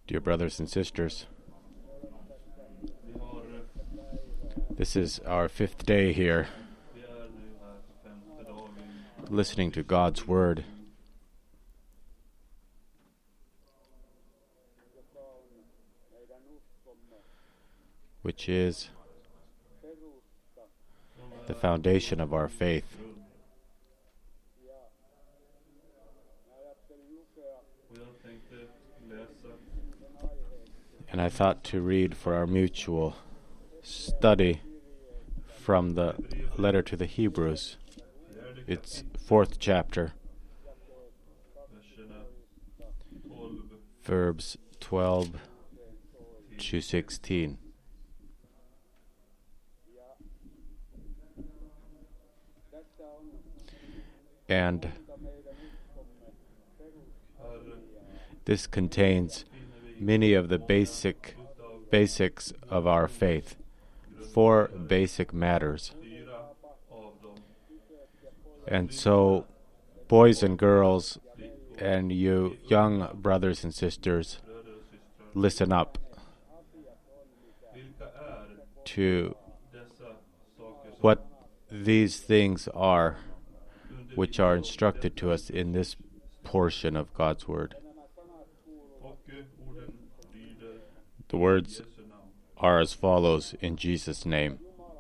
Dear brothers and sisters, this is our 5th day here, listening to God's Word. Which is the foundation of our faith. And I thought to read for our mutual study from the letter to the Hebrews, its 4th chapter, verbs 12 to 16. And this contains many of the basics of our faith, 4 basic matters. And so, boys and girls, and you young brothers and sisters, listen up to what these things are, which are instructed to us in this portion of God's Word. The words are as follows in Jesus' name.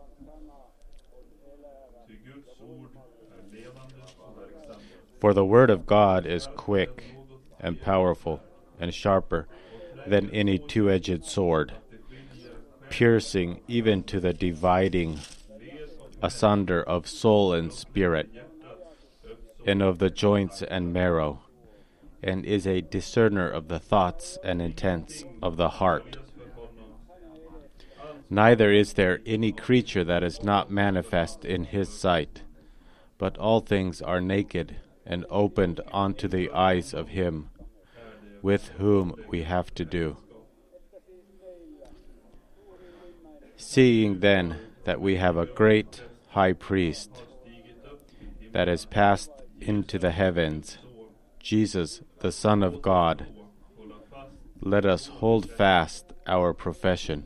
For the Word of God is quick and powerful and sharper than any two-edged sword, piercing even to the dividing asunder of soul and spirit, and of the joints and marrow, and is a discerner of the thoughts and intents of the heart. Neither is there any creature that is not manifest in his sight, but all things are naked and opened unto the eyes of him with whom we have to do. Seeing then that we have a great high priest that is passed into the heavens, Jesus, the Son of God, let us hold fast our profession.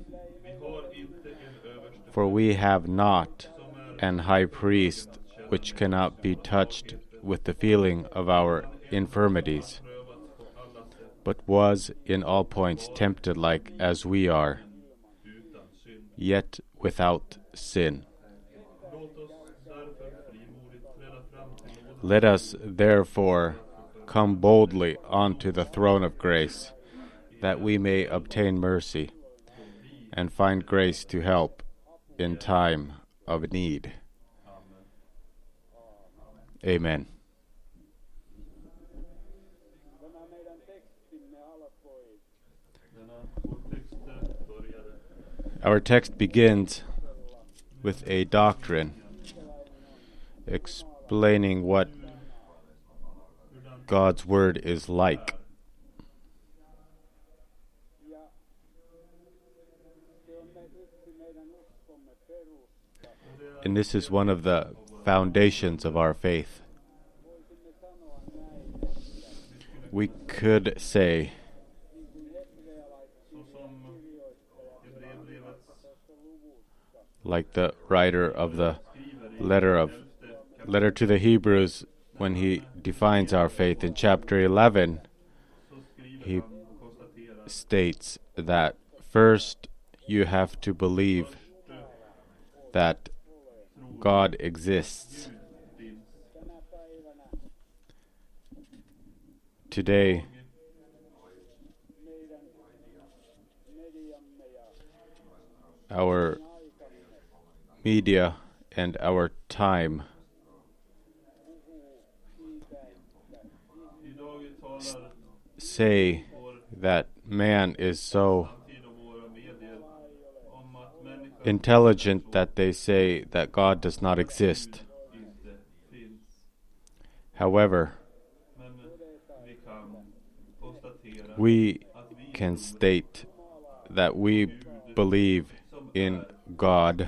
For we have not an high priest which cannot be touched with the feeling of our infirmities, but was in all points tempted like as we are, yet without sin. Let us therefore come boldly unto the throne of grace, that we may obtain mercy and find grace to help in time of need. Amen. Our text begins with a doctrine explaining what God's Word is like. And this is one of the foundations of our faith. We could say like the writer of the letter to the Hebrews, when he defines our faith in chapter 11, he states that first you have to believe that God exists. Today, our media and our time say that man is so intelligent that they say that God does not exist. However, we can state that we believe in God,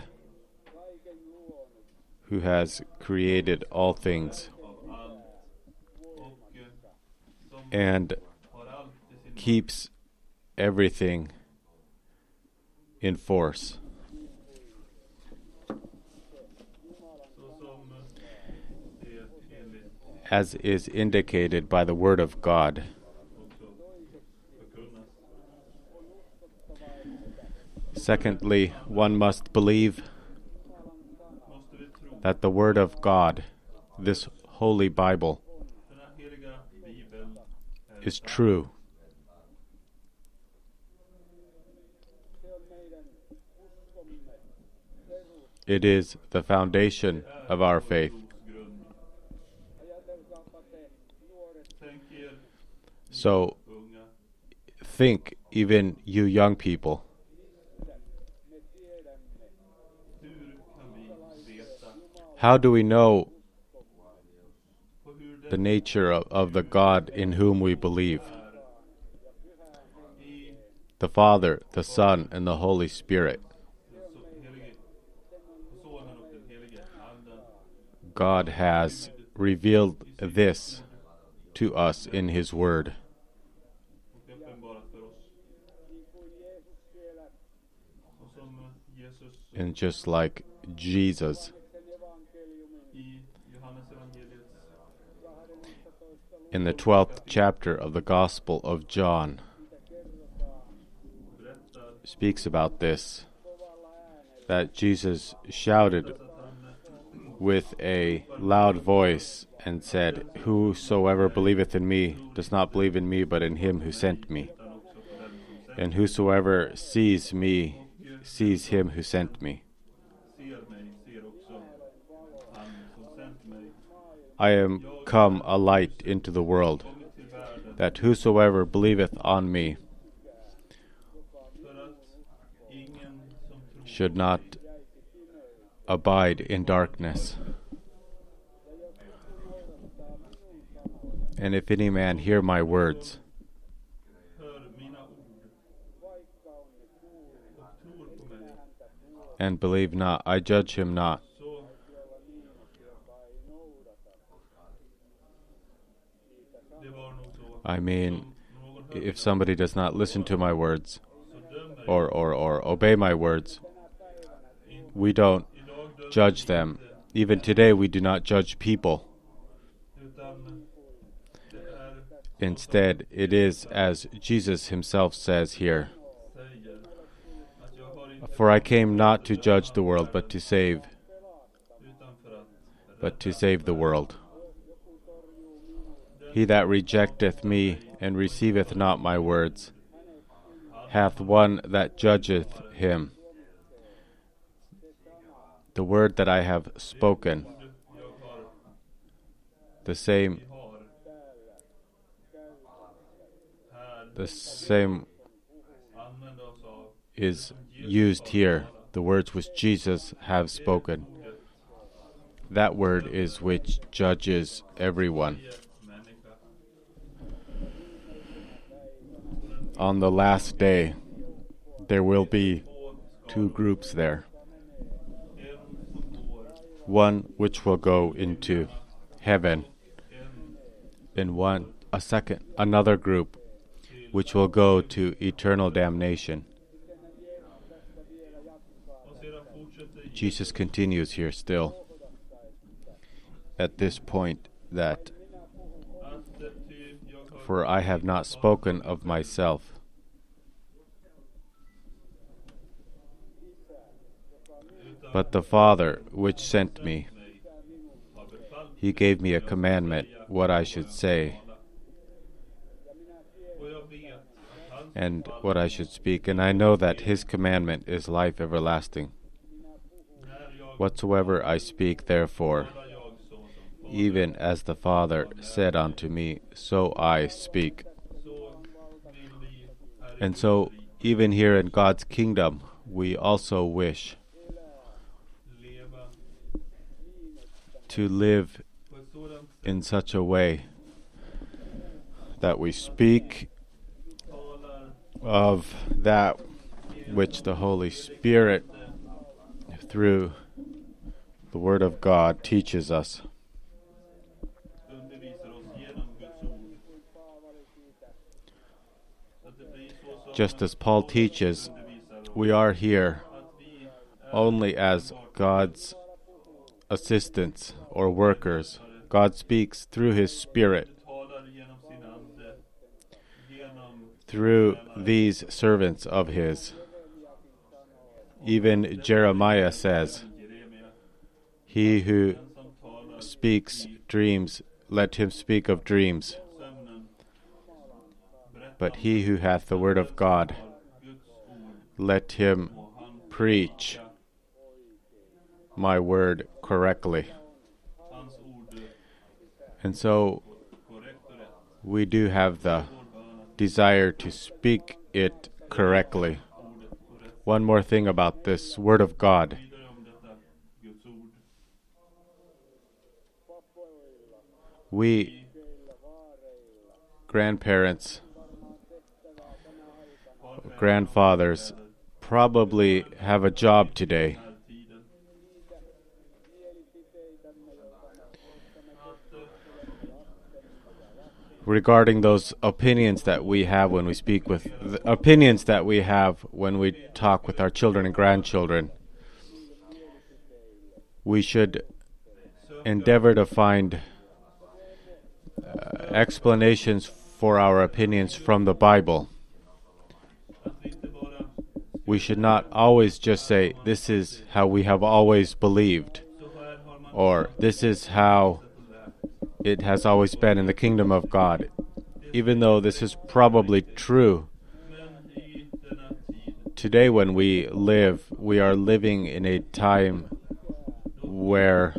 who has created all things and keeps everything in force. As is indicated by the Word of God. Secondly, one must believe that the Word of God, this Holy Bible, is true. It is the foundation of our faith. So, think, even you young people, how do we know the nature of the God in whom we believe? The Father, the Son, and the Holy Spirit. God has revealed this to us in His Word. And just like Jesus, in the 12th chapter of the Gospel of John, speaks about this, that Jesus shouted with a loud voice and said, "Whosoever believeth in me does not believe in me, but in him who sent me. And whosoever sees me sees him who sent me. I am come a light into the world, that whosoever believeth on me should not abide in darkness. And if any man hear my words and believe not, I judge him not. I mean, if somebody does not listen to my words or obey my words, we don't judge them. Even today we do not judge people. Instead, it is as Jesus himself says here, "For I came not to judge the world, but to save the world. He that rejecteth me and receiveth not my words hath one that judgeth him. The word that I have spoken, the same is used here, the words which Jesus have spoken. That word is which judges everyone. On the last day, there will be two groups there. One which will go into heaven, and another group which will go to eternal damnation. Jesus continues here still at this point that, "For I have not spoken of myself, but the Father which sent me, he gave me a commandment what I should say and what I should speak, and I know that his commandment is life everlasting. Whatsoever I speak, therefore, even as the Father said unto me, so I speak." And so, even here in God's kingdom, we also wish to live in such a way that we speak of that which the Holy Spirit, through the Word of God, teaches us. Just as Paul teaches, we are here only as God's assistants or workers. God speaks through His Spirit through these servants of His. Even Jeremiah says, "He who speaks dreams, let him speak of dreams. But he who hath the word of God, let him preach my word correctly." And so we do have the desire to speak it correctly. One more thing about this word of God. We grandparents, grandfathers probably have a job today. Regarding those opinions that we have when we speak with the opinions that we have when we talk with our children and grandchildren, we should endeavor to find explanations for our opinions from the Bible. We should not always just say, "This is how we have always believed," or "This is how it has always been in the kingdom of God." Even though this is probably true, today when we are living in a time where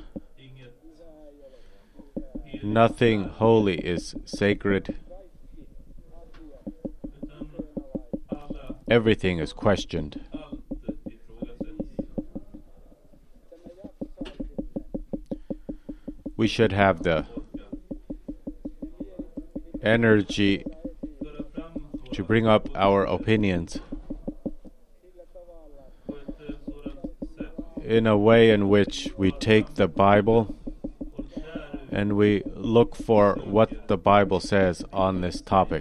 nothing holy is sacred. Everything is questioned. We should have the energy to bring up our opinions in a way in which we take the Bible and we look for what the Bible says on this topic.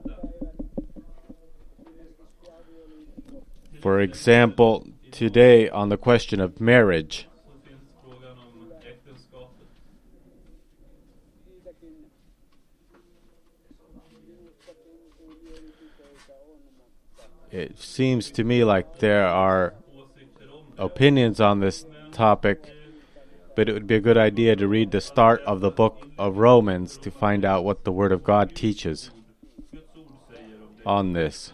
For example, today on the question of marriage, it seems to me like there are opinions on this topic, but it would be a good idea to read the start of the book of Romans to find out what the Word of God teaches on this.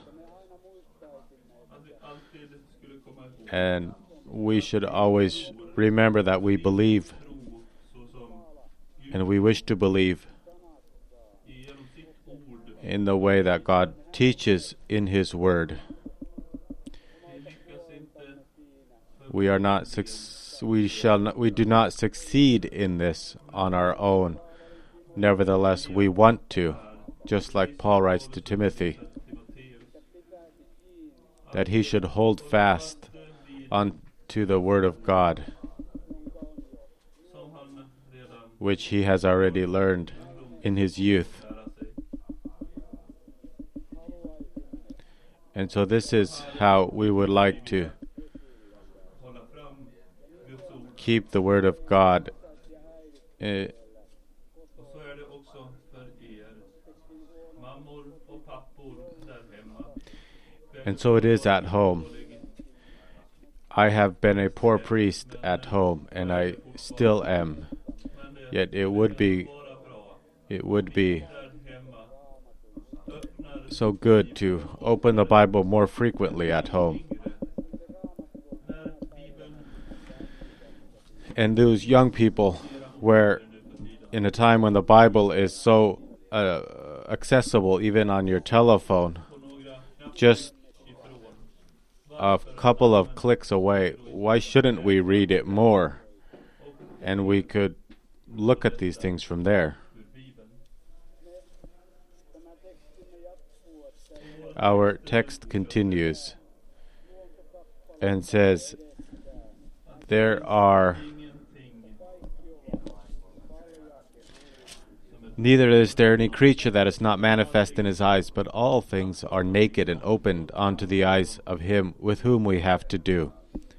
And we should always remember that we believe and we wish to believe in the way that God teaches in His Word. We do not succeed in this on our own. Nevertheless, we want to, just like Paul writes to Timothy, that he should hold fast unto the Word of God, which he has already learned in his youth. And so this is how we would like to keep the Word of God and so it is at home. I have been a poor priest at home, and I still am. Yet it would be so good to open the Bible more frequently at home. And those young people, where in a time when the Bible is so accessible even on your telephone, just a couple of clicks away, why shouldn't we read it more? And we could look at these things from there. Our text continues and says, Neither is there any creature that is not manifest in his eyes, but all things are naked and opened unto the eyes of him with whom we have to do.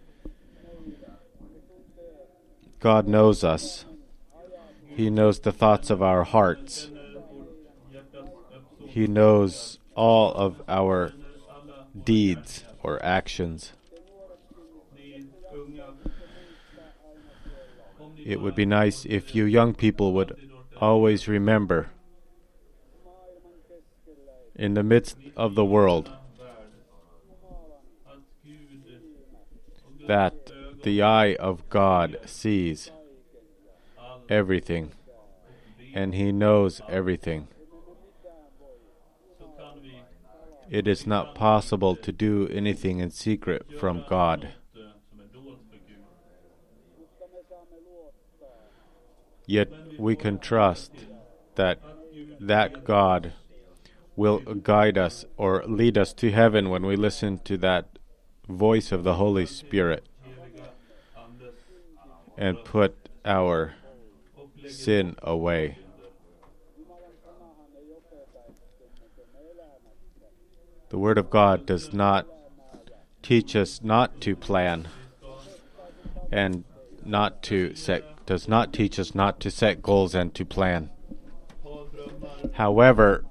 God knows us. He knows the thoughts of our hearts. He knows all of our deeds or actions. It would be nice if you young people would always remember, in the midst of the world, that the eye of God sees everything, and He knows everything. It is not possible to do anything in secret from God. Yet we can trust that God will guide us or lead us to heaven when we listen to that voice of the Holy Spirit and put our sin away. The Word of God does not teach us not to plan and does not teach us not to set goals and to plan. However,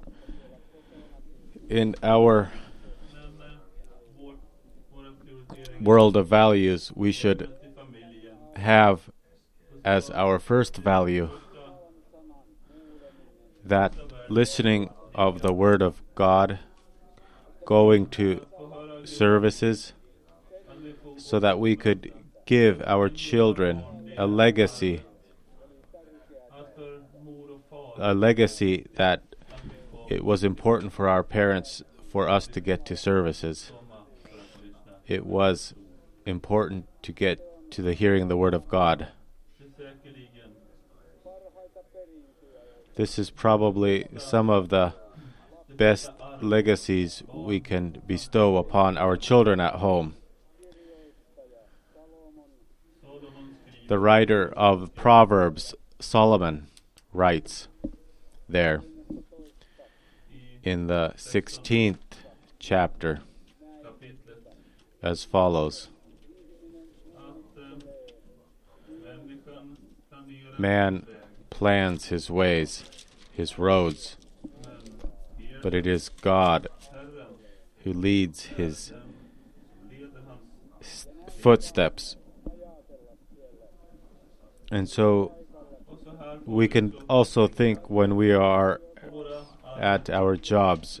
in our world of values, we should have as our first value that listening of the Word of God, going to services, so that we could give our children a legacy that it was important for our parents for us to get to services. It was important to get to the hearing the Word of God. This is probably some of the best legacies we can bestow upon our children at home. The writer of Proverbs, Solomon, writes there in the 16th chapter as follows: Man plans his ways, his roads, but it is God who leads his footsteps. And so we can also think when we are at our jobs,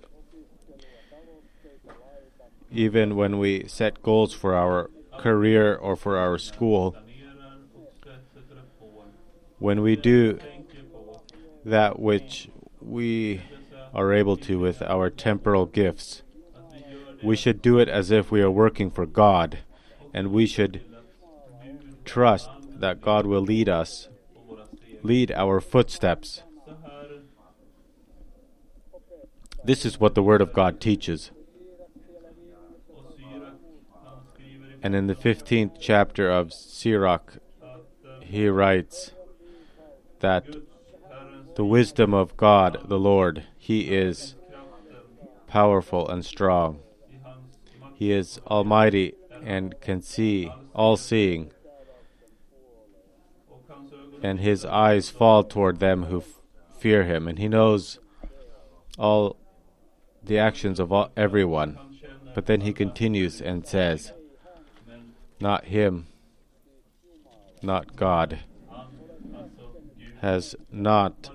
even when we set goals for our career or for our school, when we do that which we are able to with our temporal gifts, we should do it as if we are working for God, and we should trust that God will lead our footsteps. This is what the Word of God teaches. And in the 15th chapter of Sirach, he writes that the wisdom of God, the Lord, He is powerful and strong. He is almighty and can see, all-seeing. And His eyes fall toward them who fear Him. And He knows all the actions of everyone. But then He continues and says, not Him, not God, has not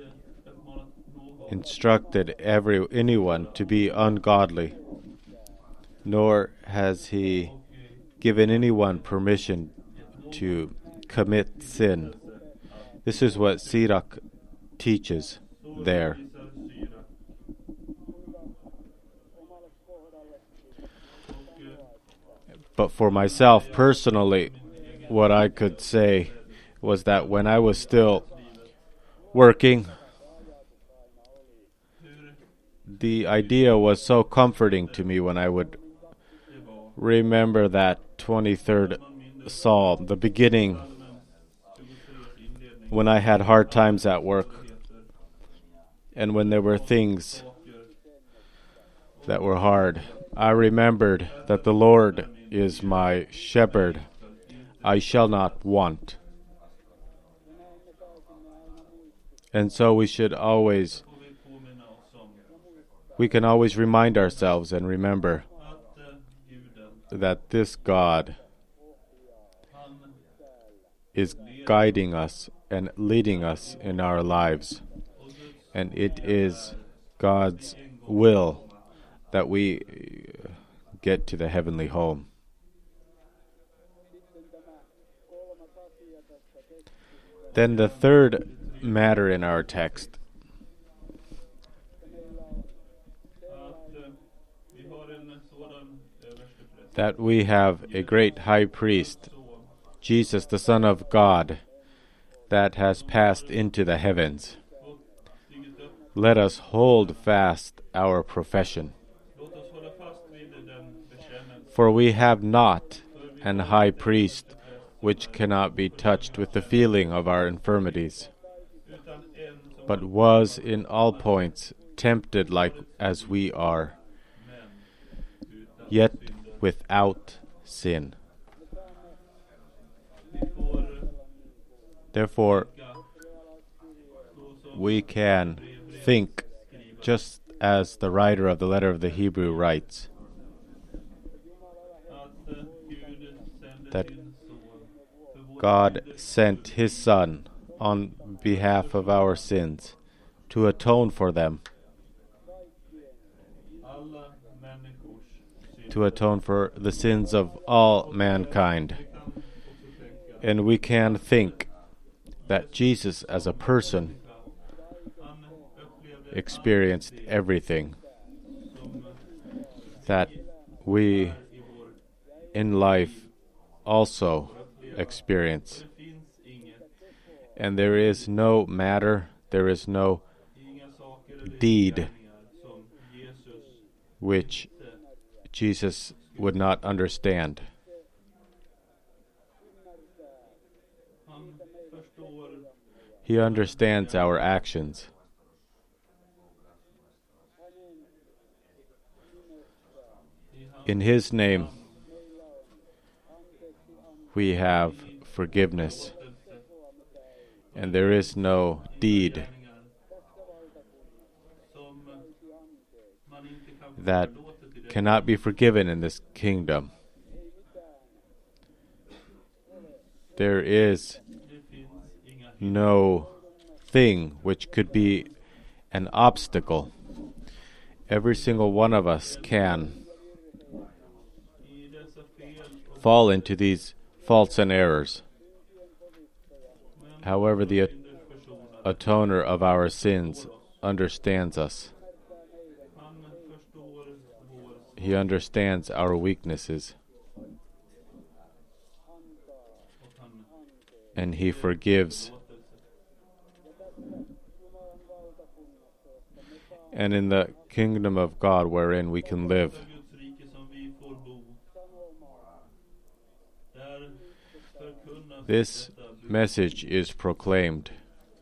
instructed anyone to be ungodly, nor has He given anyone permission to commit sin. This is what Sirach teaches there. But for myself personally, what I could say was that when I was still working, the idea was so comforting to me when I would remember that 23rd Psalm, the beginning, when I had hard times at work. And when there were things that were hard, I remembered that the Lord is my shepherd. I shall not want. And so we can always remind ourselves and remember that this God is guiding us and leading us in our lives. And it is God's will that we get to the heavenly home. Then the third matter in our text, that we have a great high priest, Jesus, the Son of God, that has passed into the heavens. Let us hold fast our profession. For we have not an high priest which cannot be touched with the feeling of our infirmities, but was in all points tempted like as we are, yet without sin. Therefore, we can think just as the writer of the letter of the Hebrew writes, that God sent His Son on behalf of our sins to atone for them, to atone for the sins of all mankind. And we can think that Jesus as a person experienced everything that we in life also experience. And there is no matter, there is no deed which Jesus would not understand. He understands our actions. In His name, we have forgiveness, and there is no deed that cannot be forgiven in this kingdom. There is no thing which could be an obstacle. Every single one of us can fall into these faults and errors. However, the atoner of our sins understands us. He understands our weaknesses. And He forgives. And in the kingdom of God wherein we can live, this message is proclaimed.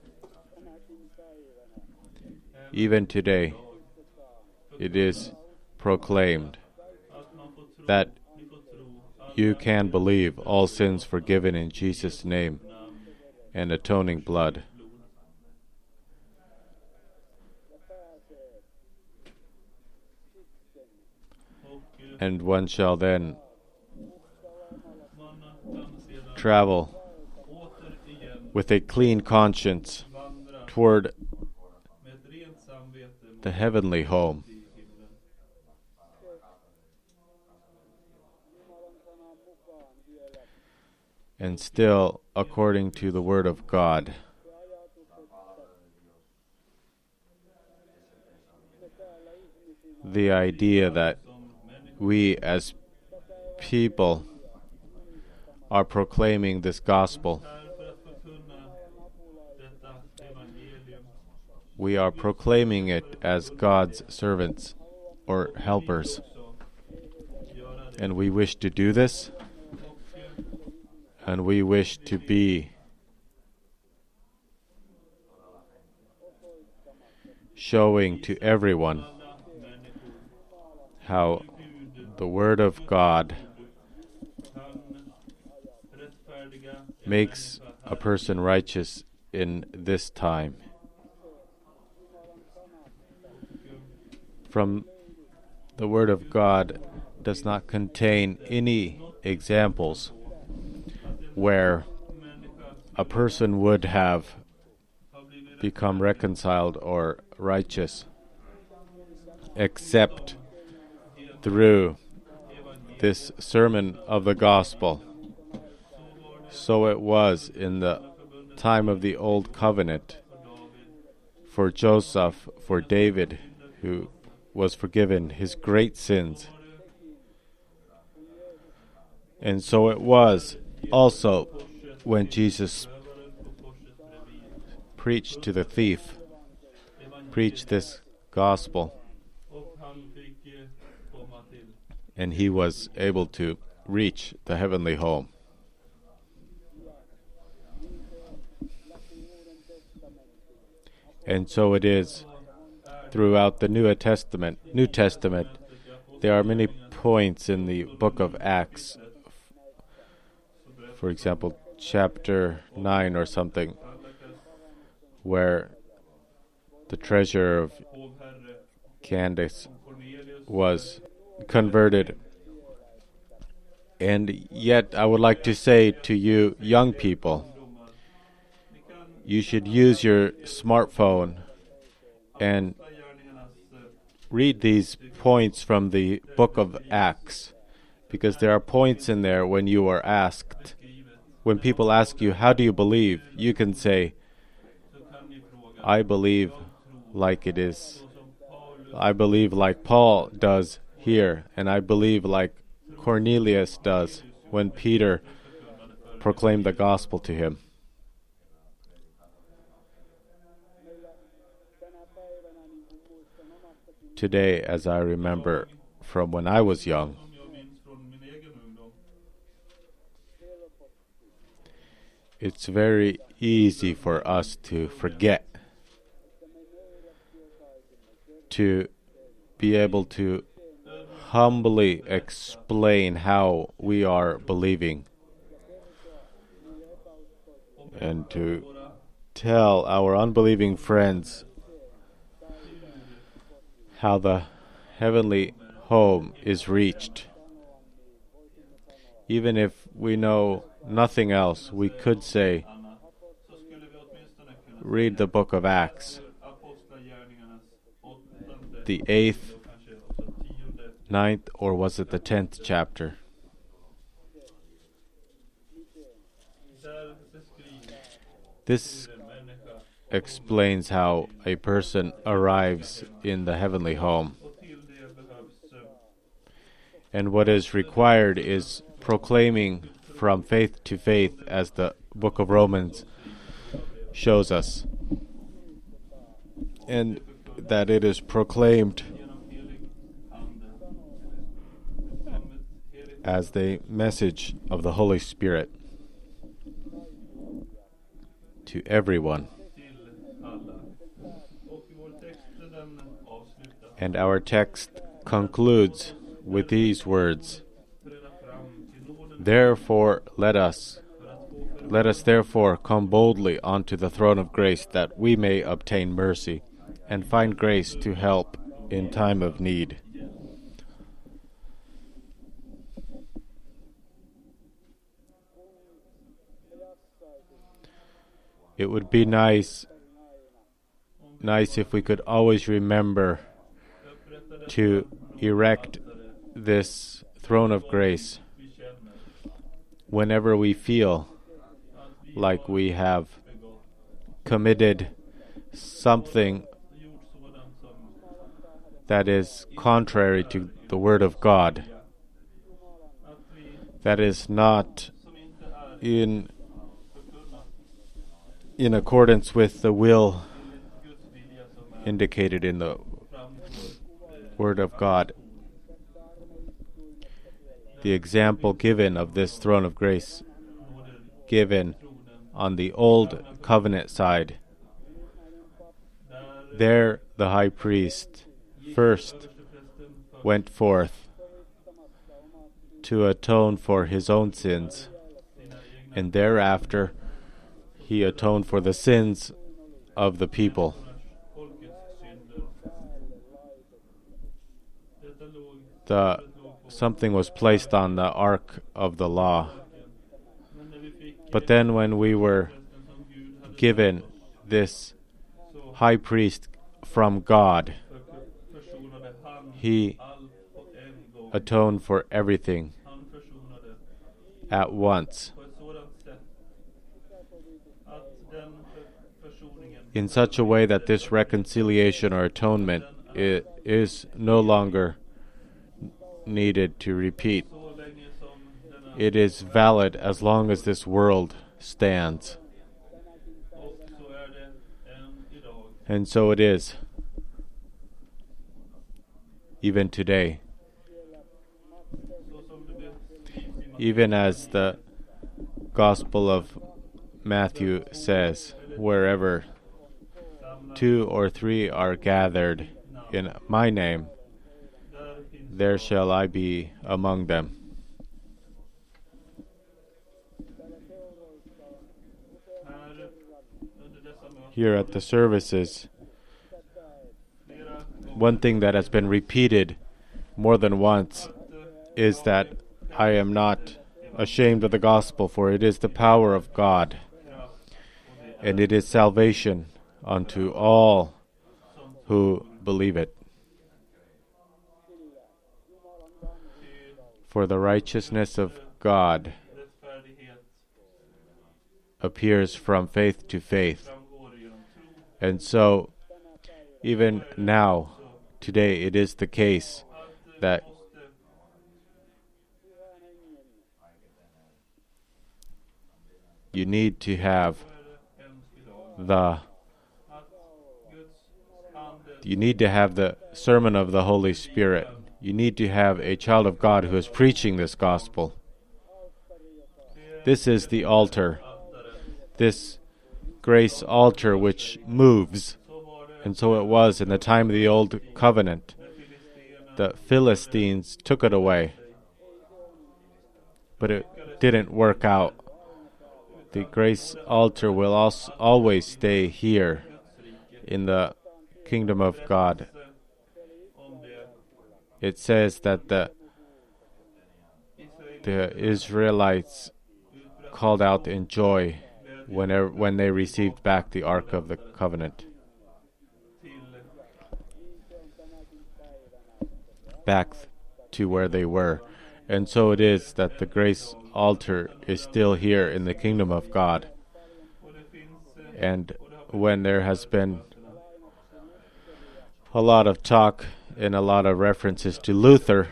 Even today, it is proclaimed that you can believe all sins forgiven in Jesus' name and atoning blood. And one shall then travel with a clean conscience toward the heavenly home. And still, according to the Word of God, the idea that we as people are proclaiming this gospel. We are proclaiming it as God's servants or helpers. And we wish to do this, and we wish to be showing to everyone how the Word of God makes a person righteous in this time. From the Word of God does not contain any examples where a person would have become reconciled or righteous, except through this sermon of the gospel. So it was in the time of the Old Covenant for Joseph, for David, who was forgiven his great sins. And so it was also when Jesus preached to the thief, preached this gospel, and he was able to reach the heavenly home. And so it is throughout the New Testament. There are many points in the book of Acts. For example, chapter 9 or something, where the treasurer of Candace was converted. And yet I would like to say to you young people, you should use your smartphone and read these points from the book of Acts, because there are points in there when you are asked, when people ask you, how do you believe? You can say, I believe like it is. I believe like Paul does here, and I believe like Cornelius does when Peter proclaimed the gospel to him. Today, as I remember from when I was young, it's very easy for us to forget, to be able to humbly explain how we are believing, and to tell our unbelieving friends how the heavenly home is reached. Even if we know nothing else, we could say, read the book of Acts, the 8th, 9th, or was it the 10th chapter? This explains how a person arrives in the heavenly home. And what is required is proclaiming from faith to faith, as the book of Romans shows us. And that it is proclaimed as the message of the Holy Spirit to everyone. And our text concludes with these words, Therefore let us therefore come boldly unto the throne of grace, that we may obtain mercy and find grace to help in time of need. It would be nice if we could always remember to erect this throne of grace whenever we feel like we have committed something that is contrary to the Word of God, that is not in accordance with the will indicated in the Word of God. The example given of this throne of grace, given on the Old Covenant side, there the high priest first went forth to atone for his own sins, and thereafter he atoned for the sins of the people. Something was placed on the ark of the law. But then when we were given this high priest from God, he atoned for everything at once, in such a way that this reconciliation or atonement is no longer needed to repeat. It is valid as long as this world stands. And so it is, even today. Even as the Gospel of Matthew says, wherever 2 or 3 are gathered in my name, there shall I be among them. Here at the services, one thing that has been repeated more than once is that I am not ashamed of the gospel, for it is the power of God, and it is salvation unto all who believe it. For the righteousness of God appears from faith to faith. And so, even now, today, it is the case that you need to have the sermon of the Holy Spirit. You need to have a child of God who is preaching this gospel. This is the altar, this grace altar which moves. And so it was in the time of the Old Covenant. The Philistines took it away, but it didn't work out. The grace altar will always stay here in the kingdom of God. It says that the Israelites called out in joy when they received back the Ark of the Covenant, back to where they were. And so it is that the grace altar is still here in the kingdom of God. And when there has been a lot of talk and a lot of references to Luther,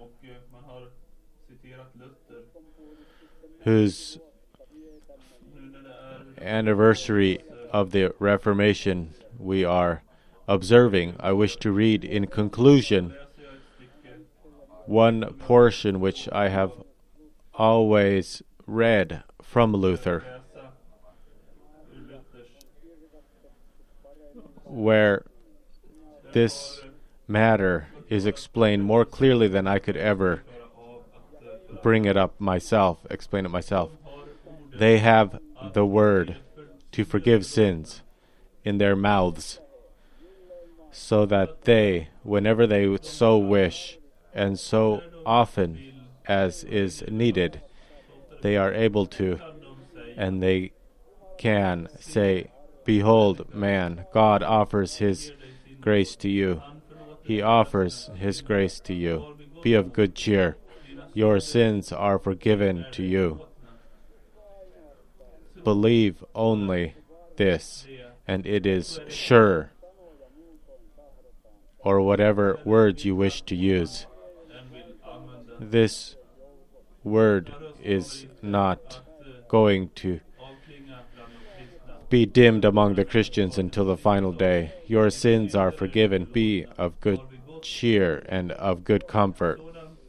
whose anniversary of the Reformation we are observing, I wish to read in conclusion one portion which I have always read from Luther, where this matter is explained more clearly than I could ever explain it myself. They have the word to forgive sins in their mouths, so that they, whenever they so wish, and so often as is needed, they are able to, and they can say, "Behold, man, God offers His grace to you. He offers His grace to you. Be of good cheer. Your sins are forgiven to you. Believe only this, and it is sure," or whatever words you wish to use. This word is not going to be dimmed among the Christians until the final day. Your sins are forgiven. Be of good cheer and of good comfort.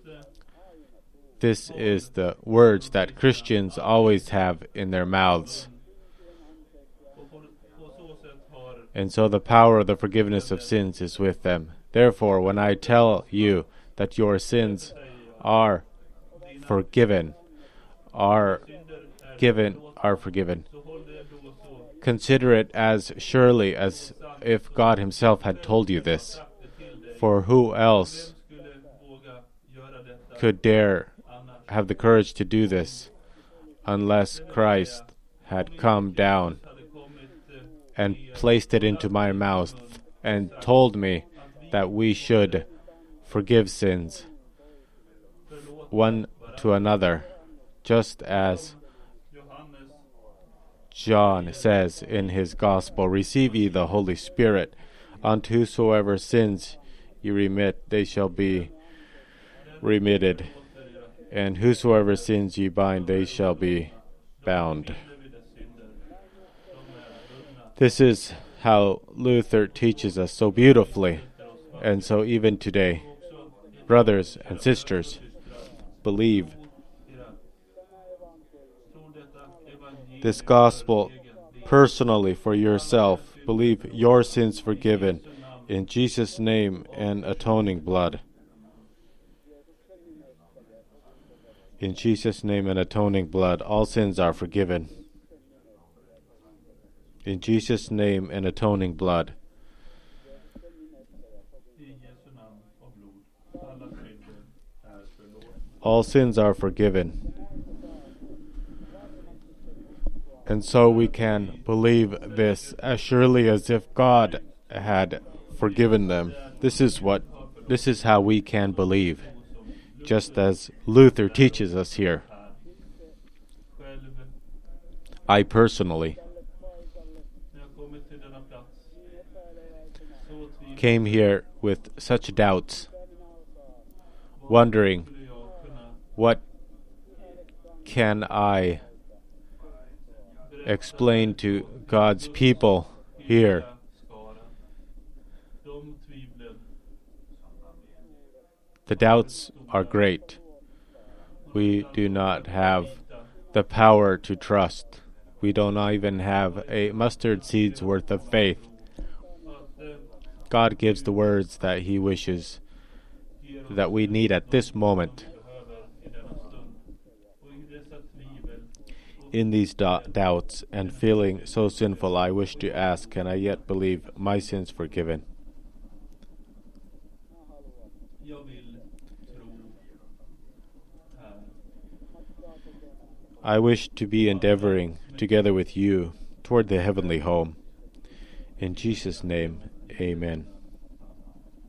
This is the words that Christians always have in their mouths. And so the power of the forgiveness of sins is with them. Therefore, when I tell you that your sins are forgiven, are forgiven, consider it as surely as if God himself had told you this. For who else could dare have the courage to do this unless Christ had come down and placed it into my mouth and told me that we should forgive sins one to another, just as John says in his gospel, receive ye the Holy Spirit. Unto whosoever sins ye remit, they shall be remitted. And whosoever sins ye bind, they shall be bound. This is how Luther teaches us so beautifully. And so even today, brothers and sisters, believe this gospel personally for yourself. Believe your sins forgiven in Jesus' name and atoning blood. In Jesus' name and atoning blood, all sins are forgiven. In Jesus' name and atoning blood. All sins are forgiven. And so we can believe this as surely as if God had forgiven them. This is how we can believe, just as Luther teaches us here. I personally came here with such doubts, wondering, what can I explain to God's people here? The doubts are great. We do not have the power to trust. We don't even have a mustard seed's worth of faith. God gives the words that He wishes that we need at this moment. In these doubts and feeling so sinful, I wish to ask, can I yet believe my sins forgiven? I wish to be endeavoring together with you toward the heavenly home. In Jesus' name, amen.